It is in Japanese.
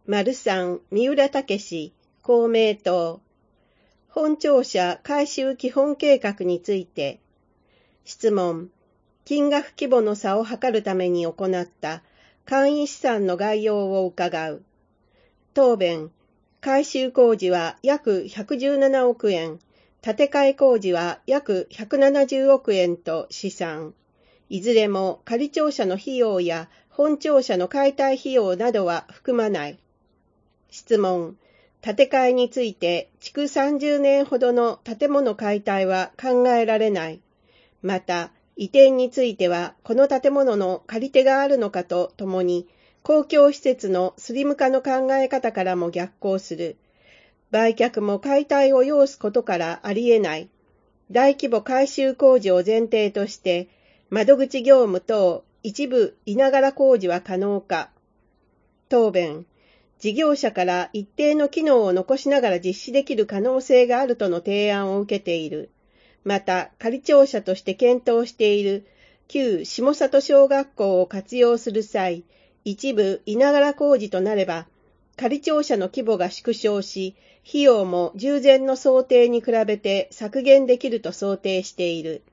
3、三浦武公明党。本庁舎改修基本計画について。質問。金額規模の差を測るために行った簡易試算の概要を伺う。答弁。改修工事は約117億円、建て替え工事は約170億円と試算。いずれも仮庁舎の費用や本庁舎の解体費用などは含まない。質問。建て替えについて築30年ほどの建物解体は考えられない。また、移転についてはこの建物の借り手があるのかとともに、公共施設のスリム化の考え方からも逆行する。売却も解体を要すことからありえない。大規模改修工事を前提として、窓口業務等一部いながら工事は可能か。答弁。事業者から一定の機能を残しながら実施できる可能性があるとの提案を受けている。また、仮庁舎として検討している旧下里小学校を活用する際、一部いながら工事となれば、仮庁舎の規模が縮小し、費用も従前の想定に比べて削減できると想定している。